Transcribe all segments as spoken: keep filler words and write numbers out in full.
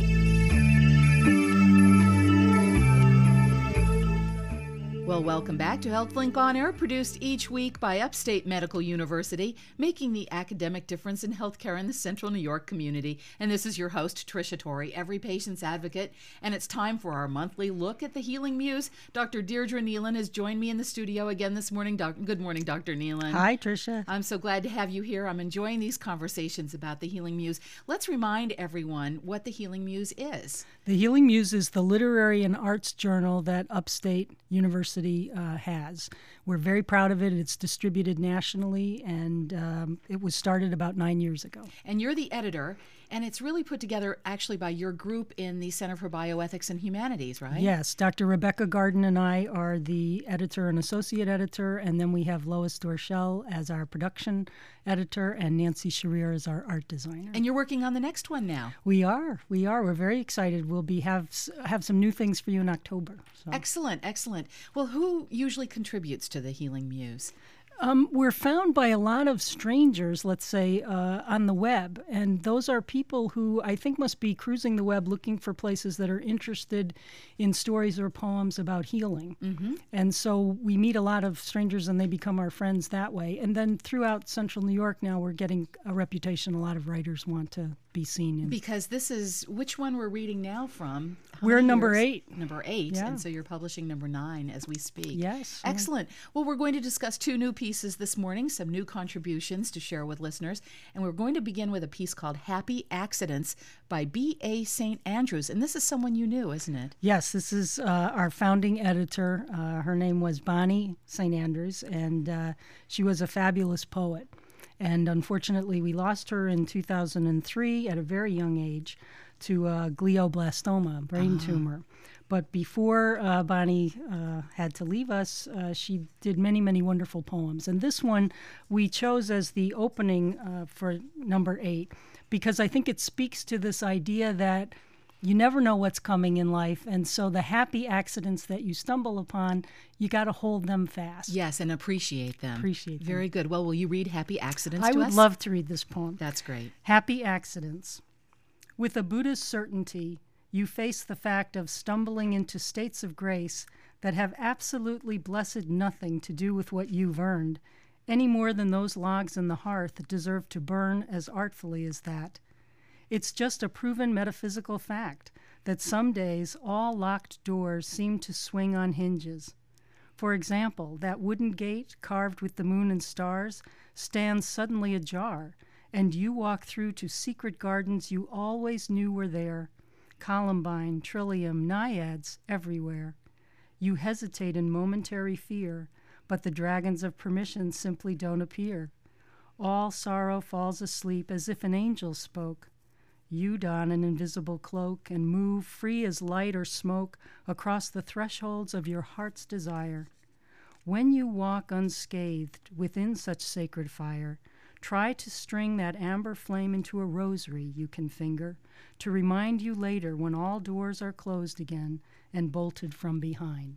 Well, welcome back to HealthLink On Air, produced each week by Upstate Medical University, making the academic difference in healthcare in the Central New York community. And this is your host, Tricia Torrey, every patient's advocate. And it's time for our monthly look at the Healing Muse. Doctor Deirdre Nealon has joined me in the studio again this morning. Doc- Good morning, Doctor Nealon. Hi, Tricia. I'm so glad to have you here. I'm enjoying these conversations about the Healing Muse. Let's remind everyone what the Healing Muse is. The Healing Muse is the literary and arts journal that Upstate University uh, has. We're very proud of it. It's distributed nationally, and um, it was started about nine years ago. And you're the editor, and it's really put together actually by your group in the Center for Bioethics and Humanities, right? Yes. Doctor Rebecca Garden and I are the editor and associate editor, and then we have Lois Dorschel as our production editor and Nancy Sharir as our art designer. And you're working on the next one now. We are. We are. We're very excited. We'll be have have some new things for you in October. So. Excellent, excellent. Well, who usually contributes to the Healing Muse? Um, we're found by a lot of strangers, let's say, uh, on the web. And those are people who I think must be cruising the web looking for places that are interested in stories or poems about healing. Mm-hmm. And so we meet a lot of strangers and they become our friends that way. And then throughout Central New York now, we're getting a reputation. A lot of writers want to be seen in. Because this is, which one we're reading now from? How We're many number years? eight. Number eight. Yeah. And so you're publishing number nine as we speak. Yes. yeah. Excellent. Well, we're going to discuss two new pieces this morning, some new contributions to share with listeners. And we're going to begin with a piece called Happy Accidents by B A Saint Andrews. And this is someone you knew, isn't it? Yes, this is uh, our founding editor. Uh, her name was Bonnie Saint Andrews, and uh, she was a fabulous poet. And unfortunately, we lost her in two thousand three at a very young age to uh, glioblastoma, brain Ah. tumor. But before uh, Bonnie uh, had to leave us, uh, she did many, many wonderful poems. And this one we chose as the opening uh, for number eight because I think it speaks to this idea that you never know what's coming in life. And so the happy accidents that you stumble upon, you got to hold them fast. Yes, and appreciate them. Appreciate them. Very good. Well, will you read Happy Accidents I to would us? love to read this poem. That's great. Happy accidents. With a Buddhist certainty, you face the fact of stumbling into states of grace that have absolutely blessed nothing to do with what you've earned, any more than those logs in the hearth deserve to burn as artfully as that. It's just a proven metaphysical fact that some days all locked doors seem to swing on hinges. For example, that wooden gate carved with the moon and stars stands suddenly ajar, and you walk through to secret gardens you always knew were there, columbine, trillium, naiads everywhere. You hesitate in momentary fear, but the dragons of permission simply don't appear. All sorrow falls asleep as if an angel spoke. You don an invisible cloak and move free as light or smoke across the thresholds of your heart's desire. When you walk unscathed within such sacred fire, try to string that amber flame into a rosary you can finger to remind you later when all doors are closed again and bolted from behind.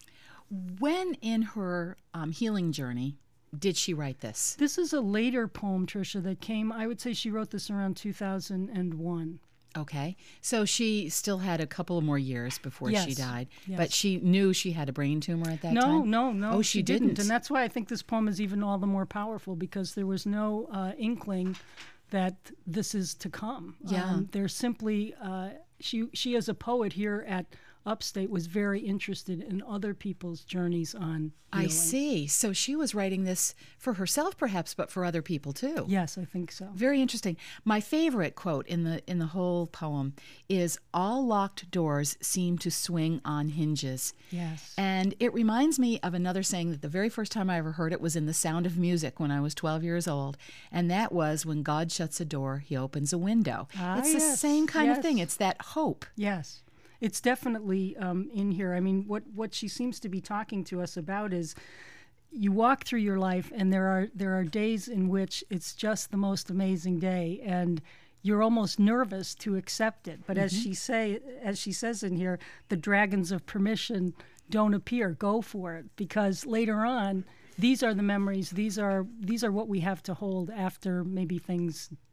When in her um, healing journey did she write this? This is a later poem, Tricia, that came, I would say she wrote this around two thousand one. Okay. So she still had a couple more years before Yes, she died, yes. but she knew she had a brain tumor at that no, time? No, no, Oh, she, she didn't. And that's why I think this poem is even all the more powerful, because there was no uh, inkling that this is to come. Yeah. Um, there's simply, uh, she, she as a poet here at Upstate was very interested in other people's journeys on healing. I see. So she was writing this for herself perhaps, but for other people too. Yes, I think so. Very interesting. My favorite quote in the in the whole poem is, "All locked doors seem to swing on hinges." Yes. And it reminds me of another saying that the very first time I ever heard it was in The Sound of Music when I was twelve years old. And that was, when God shuts a door, he opens a window. Ah, it's the yes, same kind yes. of thing. It's that hope. Yes. It's definitely um, in here. I mean, what, what she seems to be talking to us about is you walk through your life and there are there are days in which it's just the most amazing day and you're almost nervous to accept it. But mm-hmm. as she say as she says in here, the dragons of permission don't appear. Go for it, because later on, these are the memories. These are these are what we have to hold after maybe things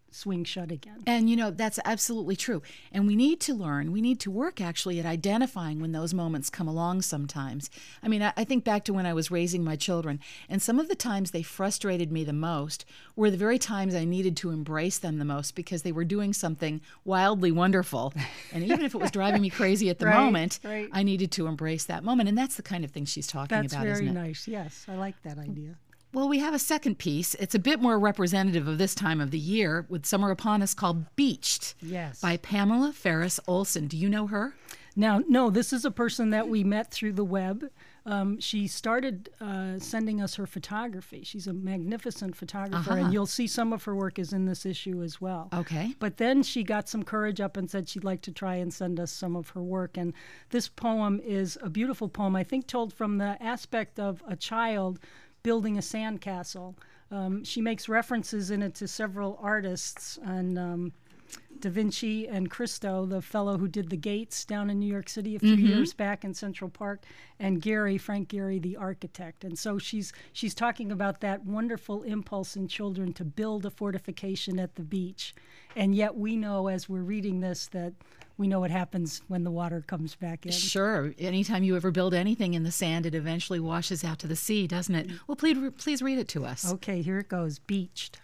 swing shut again. And, you know, that's absolutely true. And we need to learn, we need to work actually at identifying when those moments come along sometimes. I mean, I, I think back to when I was raising my children, and some of the times they frustrated me the most were the very times I needed to embrace them the most because they were doing something wildly wonderful. And even if it was driving me crazy at the right, moment, right. I needed to embrace that moment. And that's the kind of thing she's talking That's about, very isn't it? nice. Yes, I like that idea. Well, we have a second piece. It's a bit more representative of this time of the year with summer upon us, called Beached Yes. by Pamela Ferris Olson. Do you know her? Now, no, this is a person that we met through the web. Um, she started uh, sending us her photography. She's a magnificent photographer, Uh-huh. and you'll see some of her work is in this issue as well. Okay. But then she got some courage up and said she'd like to try and send us some of her work. And this poem is a beautiful poem, I think, told from the aspect of a child building a sandcastle. Um, she makes references in it to several artists, and um, Da Vinci and Christo, the fellow who did the gates down in New York City a few Mm-hmm. years back in Central Park, and Gehry, Frank Gehry, the architect. And so she's she's talking about that wonderful impulse in children to build a fortification at the beach. And yet we know, as we're reading this, that we know what happens when the water comes back in. Sure. Anytime you ever build anything in the sand, it eventually washes out to the sea, doesn't it? Well, please, please read it to us. Okay, here it goes. Beached.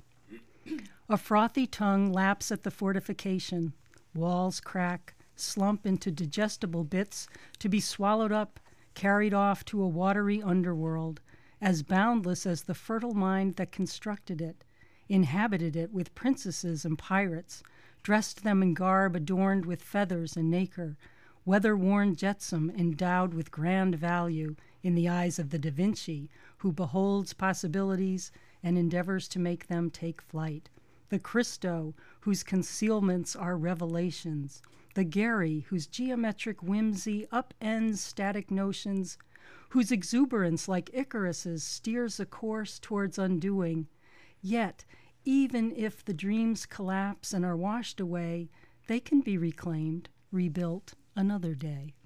A frothy tongue laps at the fortification. Walls crack, slump into digestible bits to be swallowed up, carried off to a watery underworld, as boundless as the fertile mind that constructed it, inhabited it with princesses and pirates, dressed them in garb adorned with feathers and nacre, weather-worn jetsam endowed with grand value in the eyes of the Da Vinci, who beholds possibilities and endeavors to make them take flight, the Christo, whose concealments are revelations, the Gehry, whose geometric whimsy upends static notions, whose exuberance, like Icarus's, steers a course towards undoing. Yet, even if the dreams collapse and are washed away, they can be reclaimed, rebuilt another day.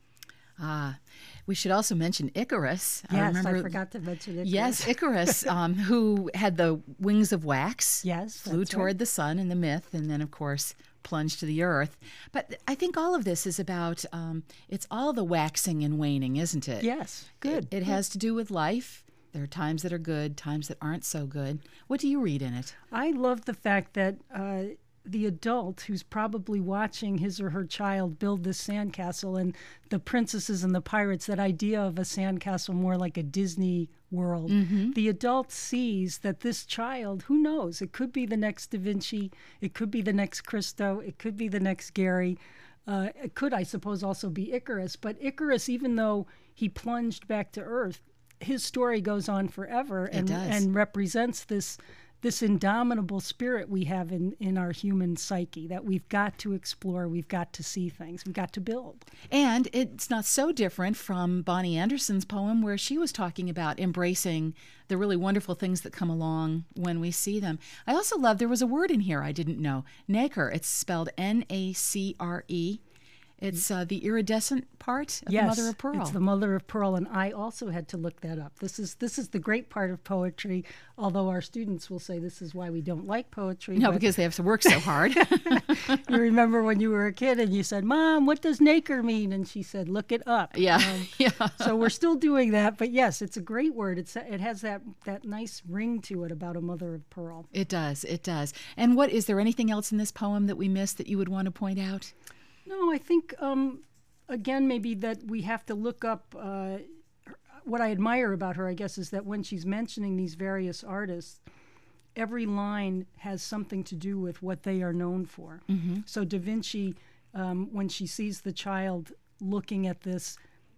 Ah, we should also mention Icarus. Yes, I, remember, forgot to mention Icarus. Yes, Icarus, um, who had the wings of wax, Yes, flew that's toward right. the sun in the myth, and then, of course, plunged to the earth. But I think all of this is about, um, it's all the waxing and waning, isn't it? Yes, good. It, it has to do with life. There are times that are good, times that aren't so good. What do you read in it? I love the fact that uh, the adult who's probably watching his or her child build this sandcastle, and the princesses and the pirates, that idea of a sandcastle more like a Disney world. Mm-hmm. The adult sees that this child, who knows, it could be the next Da Vinci, it could be the next Christo, it could be the next Gehry. Uh, it could, I suppose, also be Icarus. But Icarus, even though he plunged back to Earth, his story goes on forever and, does. and represents this this indomitable spirit we have in, in our human psyche, that we've got to explore, we've got to see things, we've got to build. And it's not so different from Bonnie Anderson's poem, where she was talking about embracing the really wonderful things that come along when we see them. I also love, there was a word in here I didn't know, nacre. It's spelled N A C R E. It's uh, the iridescent part of Yes, the mother of pearl. it's the mother of pearl, and I also had to look that up. This is this is the great part of poetry, although our students will say this is why we don't like poetry. No, but because they have to work so hard. you remember when you were a kid and you said, "Mom, what does nacre mean?" And she said, "Look it up." Yeah, Um, yeah. so we're still doing that, but yes, it's a great word. It's it has that that nice ring to it about a mother of pearl. It does, it does. And what, is there anything else in this poem that we missed that you would want to point out? No, I think, um, again, maybe that we have to look up. Uh, what I admire about her, I guess, is that when she's mentioning these various artists, every line has something to do with what they are known for. Mm-hmm. So Da Vinci, um, when she sees the child looking at this,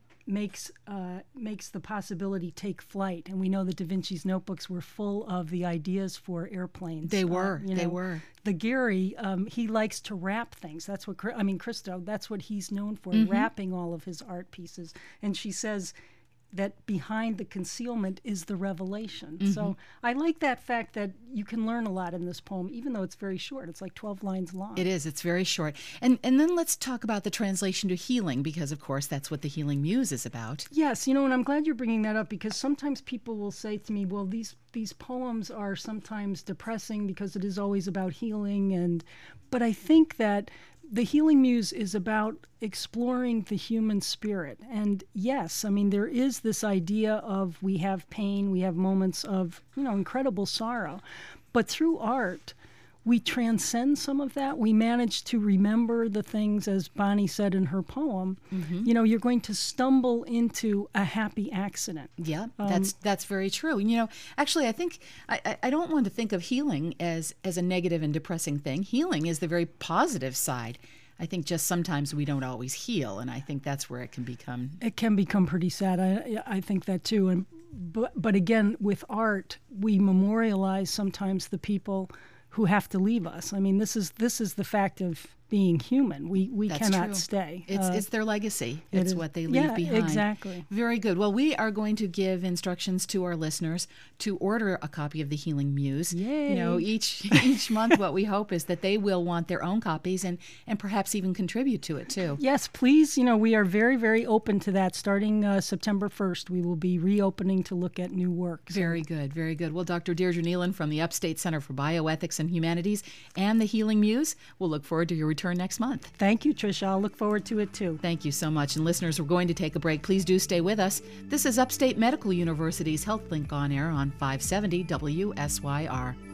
makes uh, makes the possibility take flight. And we know that Da Vinci's notebooks were full of the ideas for airplanes. They Uh, were, you they know, were. The Gehry, um, he likes to wrap things. That's what, Chri- I mean, Christo, that's what he's known for, Mm-hmm. wrapping all of his art pieces. And she says, that behind the concealment is the revelation. Mm-hmm. So I like that fact that you can learn a lot in this poem, even though it's very short. It's like twelve lines long. It is. It's very short. And and then let's talk about the translation to healing, because, of course, that's what the Healing Muse is about. Yes, you know, and I'm glad you're bringing that up, because sometimes people will say to me, well, these these poems are sometimes depressing because it is always about healing. And but I think that the Healing Muse is about exploring the human spirit. And yes, I mean, there is this idea of we have pain, we have moments of, you know, incredible sorrow. But through art, we transcend some of that. We manage to remember the things, as Bonnie said in her poem. Mm-hmm. You know, you're going to stumble into a happy accident. Yeah, Um, that's that's very true. And, you know, actually, I think I, I- I don't want to think of healing as as a negative and depressing thing. Healing is the very positive side. I think just sometimes we don't always heal, and I think that's where it can become. It can become pretty sad. I I think that too. And but but again, with art, we memorialize sometimes the people who have to leave us. I mean, this is this is the fact of being human. We we That's cannot true. stay. It's Uh, it's their legacy. it It's is- what they leave yeah, behind. exactly. Very good. Well, we are going to give instructions to our listeners to order a copy of the Healing Muse. Yay. You know, each each month, what we hope is that they will want their own copies and and perhaps even contribute to it too. Yes, please. You know, we are very, very open to that. Starting uh, September first, we will be reopening to look at new works. Very good, very good. Well, Doctor Deirdre Nealon from the Upstate Center for Bioethics and Humanities and the Healing Muse, we'll look forward to your return next month. Thank you, Tricia. I'll look forward to it too. Thank you so much. And listeners, we're going to take a break. Please do stay with us. This is Upstate Medical University's HealthLink on air on five seventy W S Y R.